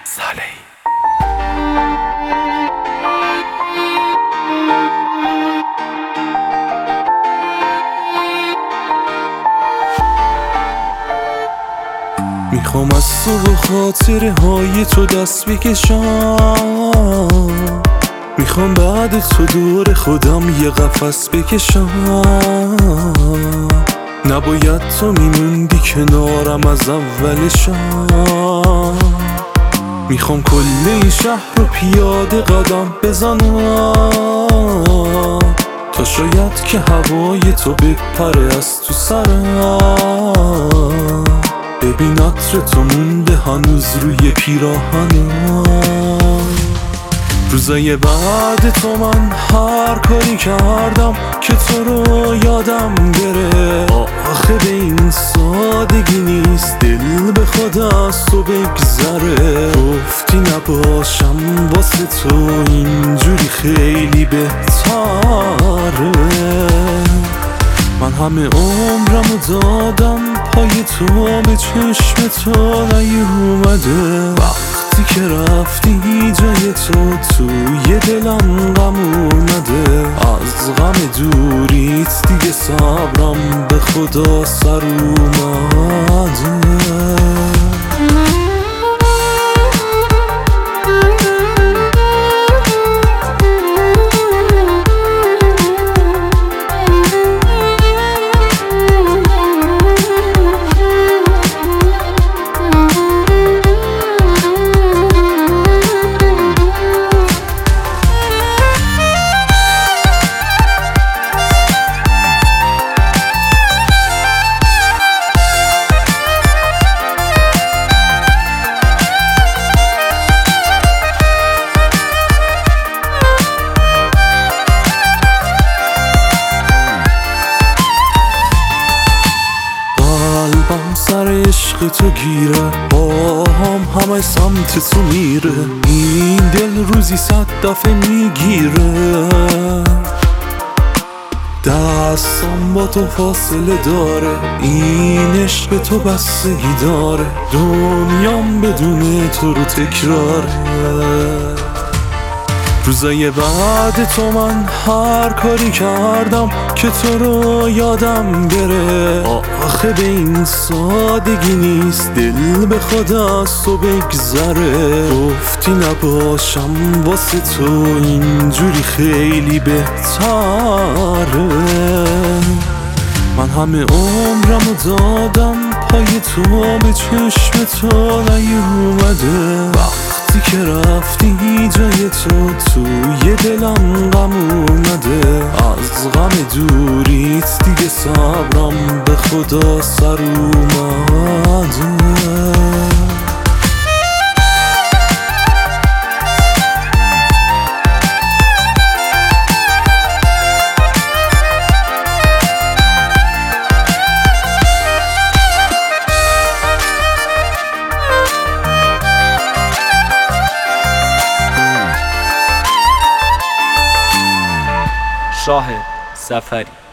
صالحی. میخوام از تو و خاطره های تو دست بکشم، میخوام بعد تو دور خودم یه قفس بکشم. نباید تو میموندی کنارم از اولشم. میخوام کل این شهر رو پیاده قدم بزنم تا شاید که هوای تو بپره از تو سرم. ببین عطر تو مونده هنوز روی پیراهنم. روزای بعد تو من هر کاری کردم که تو رو یادم بره. آخه به این سادگی نیست دل به خود از تو بگذره. گفتی نباشم واسه تو اینجوری خیلی بهتره. من همه عمرمو دادم پای تو به چشم تو نیومده. وقتی که رفتی جای توی دلم غم اومده. از غم دوریت دیگه صبرم به خدا سر اومده. سر عشق تو گیره، باهم همه سمت تو میره. این دل روزی 100 دفعه میگیره. دستم با تو فاصله داره. این عشق تو بستگی داره. دنیام بدون تو رو تکراره. روزای بعد تو من هر کاری کردم که تو رو یادم بره. آخه به این سادگی نیست دل به خود از تو بگذره. گفتی نباشم واسه تو اینجوری خیلی بهتره. من همه عمرمو دادم پای تو به چشم تو نیومده. وقتی که رفتی جای توی دلم غم اومده. از غم دوریت دیگه صبرم به خدا سر اومده. شاهد سفری.